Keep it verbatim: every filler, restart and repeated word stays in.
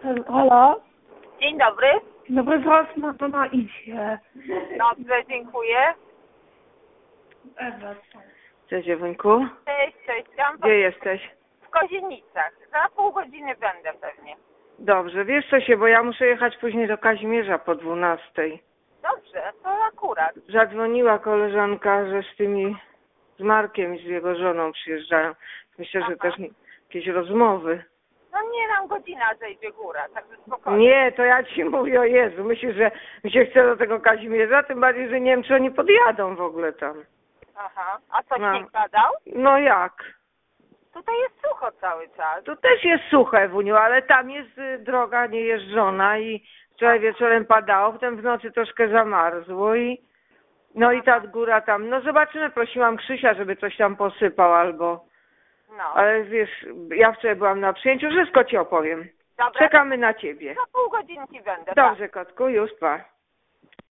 Halo? Dzień dobry. Dzień dobry, zaraz ma mama idzie. Dobrze, dziękuję. Ewa. Cześć, Ewunku. Cześć, cześć. Tam Gdzie jesteś? w Kozienicach. Za pół godziny będę pewnie. Dobrze, wiesz co się, bo ja muszę jechać później do Kazimierza po dwunastej. Dobrze, to akurat. Zadzwoniła koleżanka, że z tymi, z Markiem i z jego żoną przyjeżdżają. Myślę, że Aha. też nie- jakieś rozmowy. No nie nam godzina zejdzie góra, także spokojnie. Nie, to ja ci mówię, o Jezu, myślisz, że mi się chce do tego Kazimierza, tym bardziej, że nie wiem, czy oni podjadą w ogóle tam. Aha. A co, No. śnieg padał? No jak? Tutaj jest sucho cały czas. Tu też jest suche, Ewuniu, ale tam jest y, droga niejeżdżona i wczoraj wieczorem padało, potem w nocy troszkę zamarzło i no i ta góra tam, no zobaczymy, prosiłam Krzysia, żeby coś tam posypał albo, No. ale wiesz, ja wczoraj byłam na przyjęciu, wszystko ci opowiem. Dobra, Czekamy na ciebie. za pół godzinki będę. Dobrze, kotku, już pa.